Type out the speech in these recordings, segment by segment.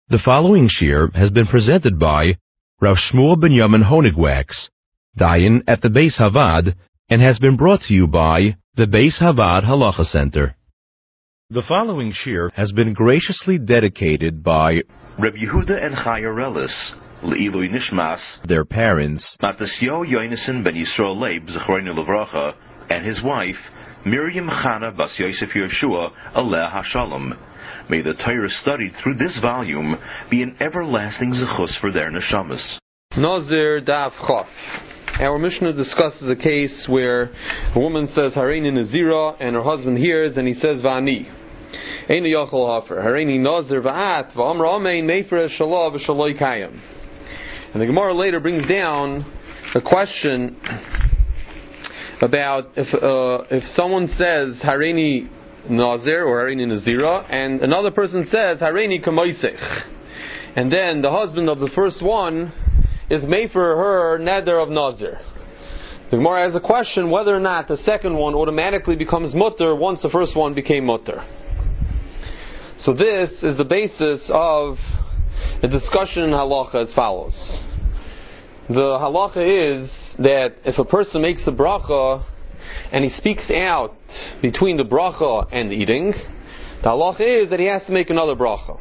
The following shir has been presented by Rav Shmuel Binyamin Honigwax, Dayan at the Beis Havad, and has been brought to you by the Beis Havad Halacha Center. The following shir has been graciously dedicated by Reb Yehuda and Chaya Relis, Le'ilui Nishmas, their parents, Matasyo Yonason ben Yisrael Leib, Zechroinu Levracha, and his wife, Miriam Chana Bas Yosef Yeshua, Aleh HaShalom. May the Torah studied through this volume be an everlasting zechus for their neshamas. Nazir Daf Chof. Our Mishnah discusses a case where a woman says Hareini Nazira and her husband hears and he says Vani. Einu Yachol Hafer. Hareini Nazir Va'at Va'amra Amein Mefer Shalah V'Shaloi Kayam. And the Gemara later brings down a question about if someone says Hareini Nazir or Hareini Nazira, and another person says Hareini Kamoisech, and then the husband of the first one is made for her neder of Nazir. The Gemara has a question whether or not the second one automatically becomes mutter once the first one became mutter. So this is the basis of a discussion in halacha as follows. The halacha is that if a person makes a bracha and he speaks out between the bracha and eating, the halacha is that he has to make another bracha.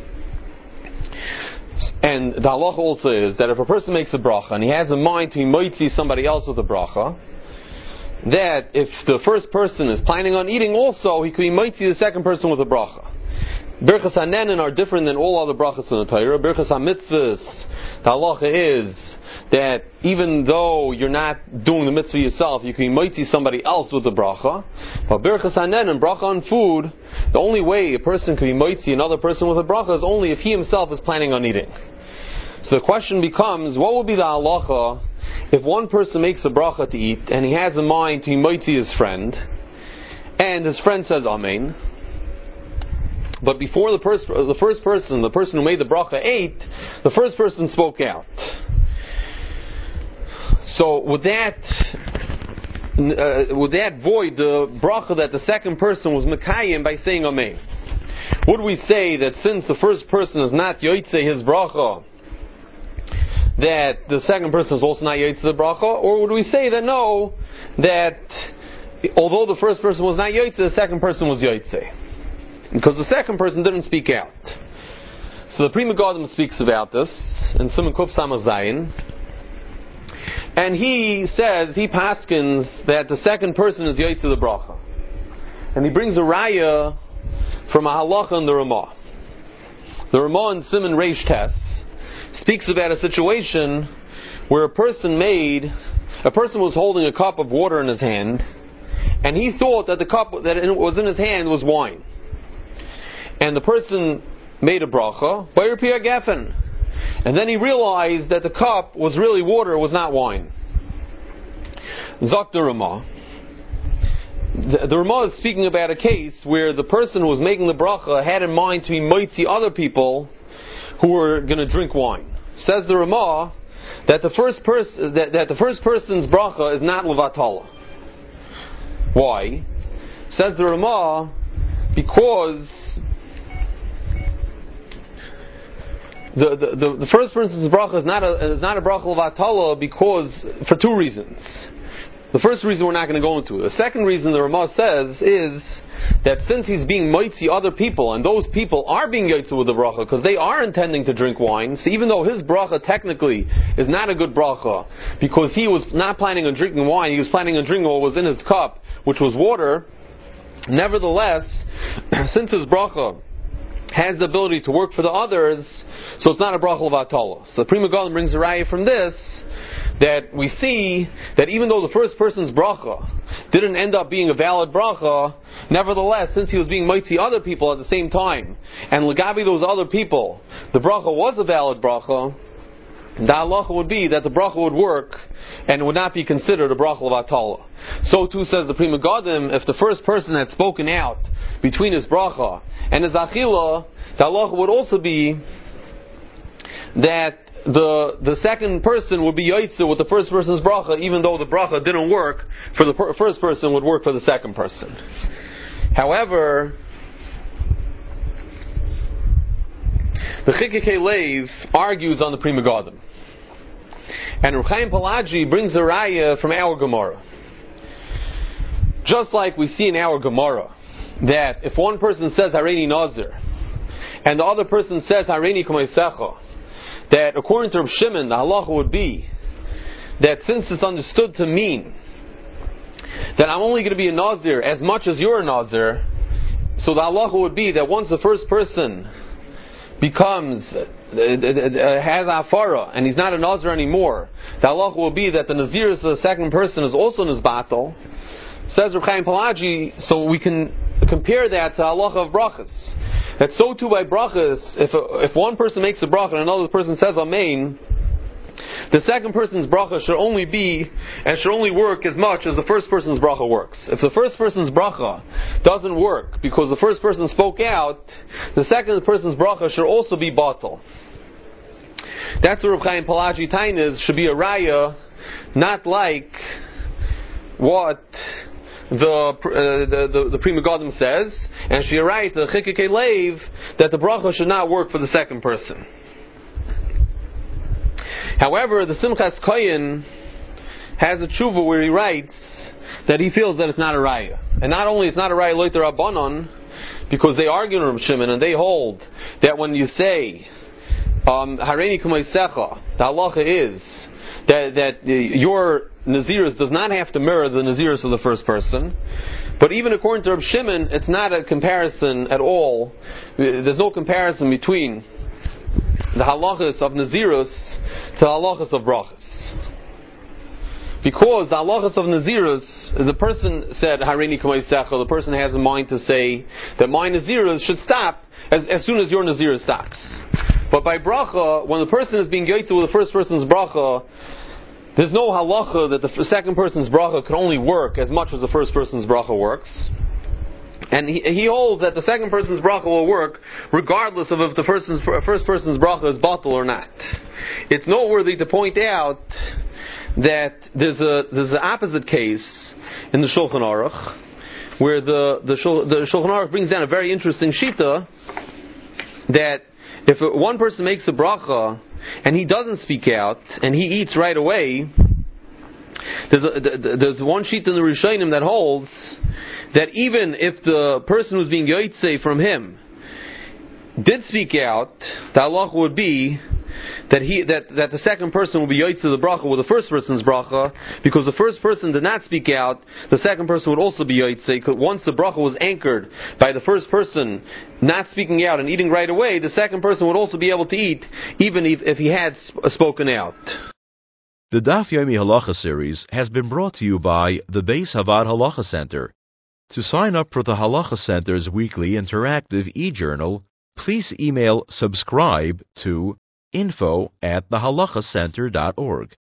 And the halacha also is that if a person makes a bracha and he has in mind to moitzi somebody else with a bracha, that if the first person is planning on eating also, he could moitzi the second person with a bracha. Birchas HaNenin are different than all other brachas in the Torah. Birchas HaMitzvahs, the halacha is that even though you're not doing the mitzvah yourself, you can moitzi somebody else with the bracha. But Birchas HaNenin, bracha on food, the only way a person can moitzi another person with a bracha is only if he himself is planning on eating. So the question becomes, what will be the halacha if one person makes a bracha to eat and he has in mind to moitzi his friend, and his friend says Amen, but before the first person, the person who made the bracha ate, the first person spoke out. So would that void the bracha that the second person was mekayim by saying Amen? Would we say that since the first person is not yotzei his bracha, that the second person is also not yotzei the bracha? Or would we say that no, that although the first person was not yotzei, the second person was yotzei? Because the second person didn't speak out. So the Pri Megadim speaks about this in Siman Kuf Samach Zayin, and he says, he paskins that the second person is Yotze the bracha, and he brings a raya from a halacha in the Ramah. The Ramah in Siman Reish Tes speaks about a situation where a person was holding a cup of water in his hand, and he thought that the cup that was in his hand was wine. And the person made a bracha, Bayer Pia Geffen. And then he realized that the cup was really water, was not wine. Zok the Ramah. The Ramah is speaking about a case where the person who was making the bracha had in mind to be moitzi other people who were going to drink wine. Says the Ramah that the first person's bracha is not levatala. Why? Says the Ramah because the first person's bracha is not a bracha levatala because for two reasons. The first reason we're not going to go into. The second reason the Ramah says is that since he's being moitzi other people, and those people are being yotze with the bracha because they are intending to drink wine, so even though his bracha technically is not a good bracha because he was not planning on drinking wine, he was planning on drinking what was in his cup, which was water, nevertheless, since his bracha has the ability to work for the others, so it's not a bracha levatala. So Pri Megadim brings a raya from this that we see that even though the first person's bracha didn't end up being a valid bracha, nevertheless, since he was being moitzi other people at the same time, and legabi those other people, the bracha was a valid bracha, the halacha would be that the bracha would work and would not be considered a bracha levatala. So too says the Pri Megadim, if the first person had spoken out between his bracha and his achila, the halacha would also be that the second person would be yotze with the first person's bracha, even though the bracha didn't work for the first person, would work for the second person. However, The Chikikei Leiv argues on the Pri Megadim. And Reb Chaim Palagi brings a raya from our Gemara. Just like we see in our Gemara, that if one person says Hareini Nazir, and the other person says Hareini Kameisecha, that according to Reb Shimon, the halacha would be that since it's understood to mean that I'm only going to be a Nazir as much as you're a Nazir, so the halacha would be that once the first person becomes has afara and he's not a Nazir anymore, the halacha will be that the Nazirus of the second person is also Nizbatal. Says Reb Chaim Palagi, so we can compare that to halacha of brachas. That so too by brachas, if one person makes a bracha and another person says amen, the second person's bracha should only be and should only work as much as the first person's bracha works. If the first person's bracha doesn't work because the first person spoke out, the second person's bracha should also be batal. That's what Reb Chaim Palagi Tainas should be a raya, not like what the Pri Megadim says, and she writes the Chikikei Leiv that the bracha should not work for the second person. However, the Simchas Kohen has a tshuva where he writes that he feels that it's not a raya, and not only it's not a raya loiter rabbanon, because they argue in Reb Shimon and they hold that when you say Hareini Kameisecha, the halacha is that your Nazirus does not have to mirror the Nazirus of the first person. But even according to Reb Shimon, it's not a comparison at all. There's no comparison between the halachas of Nazirus to the halachas of brachas. Because the halachas of Nazirus, the person said Hareini Kameisecha, the person has in mind to say that my Nazirus should stop as soon as your Nazirus stops. But by bracha, when the person is being yotzei with the first person's bracha, there's no halacha that the second person's bracha can only work as much as the first person's bracha works. And he holds that the second person's bracha will work regardless of if the first person's bracha is batal or not. It's noteworthy to point out that there's an opposite case in the Shulchan Aruch, where the Shulchan Aruch brings down a very interesting shita that if one person makes a bracha and he doesn't speak out and he eats right away, there's one sheet in the Rishonim that holds that even if the person who's being yotzei from him did speak out, the halacha would be that the second person will be yotzei the bracha with the first person's bracha, because the first person did not speak out, the second person would also be yotzei. Once the bracha was anchored by the first person not speaking out and eating right away, the second person would also be able to eat, even if he had spoken out. The Daf Yomi Halacha series has been brought to you by the Beis Havad Halacha Center. To sign up for the Halacha Center's weekly interactive e-journal, please email subscribe to info@thehalachacenter.org.